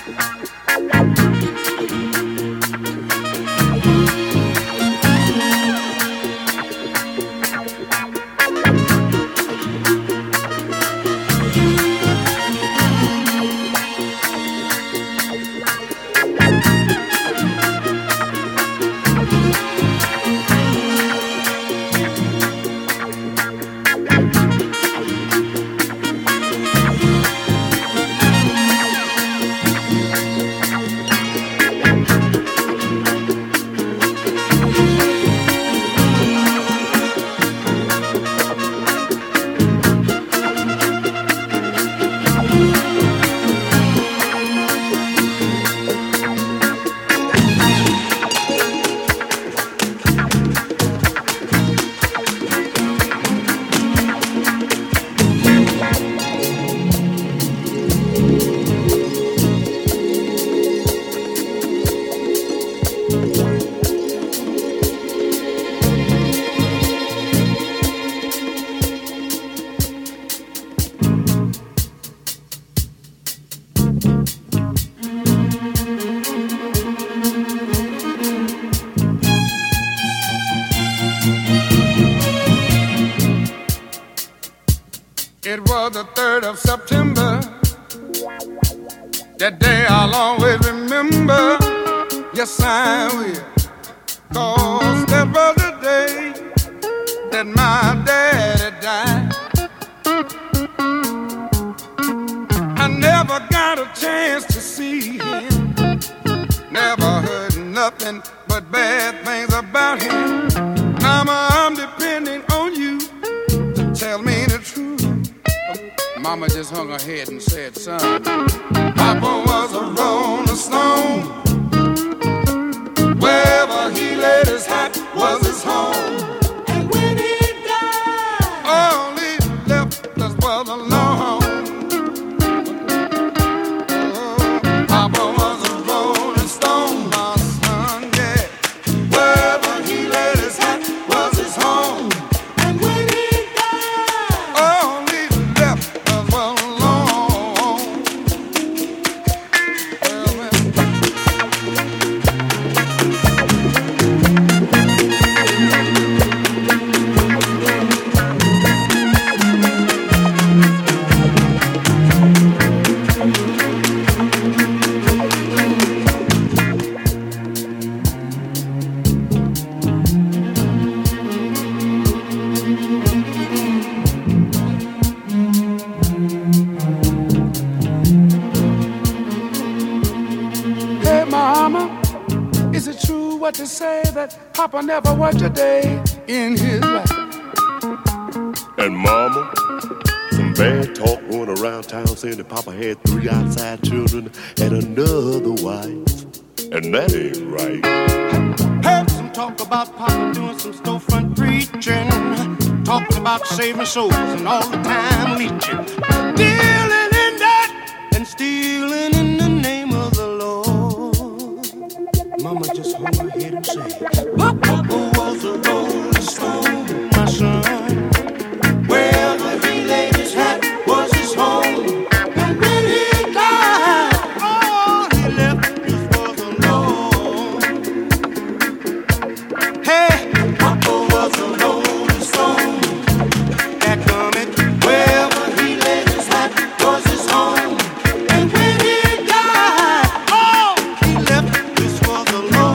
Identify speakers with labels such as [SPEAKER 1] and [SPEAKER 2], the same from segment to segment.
[SPEAKER 1] It was the 3rd of September. That day I'll always remember. Yes, I will. 'Cause that was the day that my daddy died. I never got a chance to see him. Never heard nothing but bad things about him. Mama, I'm depending on you to tell me the truth. Mama just hung her head and said, son, Papa was a rolling stone. Wherever he laid his hat was his home. And when he died, all he left us was alone. Oh, Papa was a rolling stone, my son, yeah. Wherever he laid his hat was his home. And when he died, all he left us was alone. Well, man. Hey, Mama, is it true what they say that Papa never worked a day in his life?
[SPEAKER 2] And Mama, some bad talk going around town saying that Papa had 3 outside children and another wife. And that ain't right.
[SPEAKER 3] Heard some talk about Papa doing some storefront preaching, talking about saving souls and all the time leeching, dealing in that and stealing in the name of the Lord. Mama just hung her head and said, Papa was a rolling stone, my son. Wherever he laid his hat was his home. And when he died, all he left us was alone. Hey, Papa was a rolling stone. That coming. Wherever he laid his hat was his home. And when he died, all he left us was alone.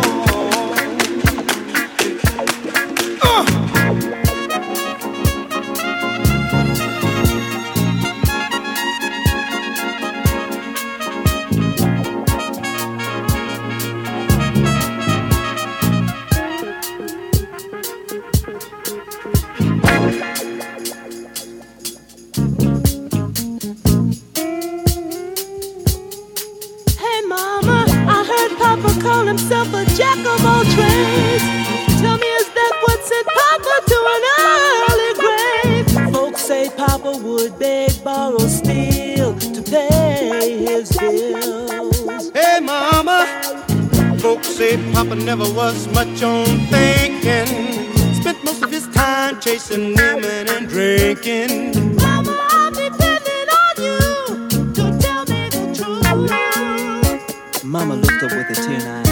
[SPEAKER 4] Hey Mama, I heard Papa call himself a jack of all trades. Tell me, is that what sent Papa to an early grave? Folks say Papa would beg, borrow, steal to pay his bills.
[SPEAKER 3] Hey, Mama, folks say Papa never was much on thinking. Spent most of his time chasing women and drinking.
[SPEAKER 4] Mama, I'm depending on you to tell me the truth.
[SPEAKER 5] Mama looked up with a tear in her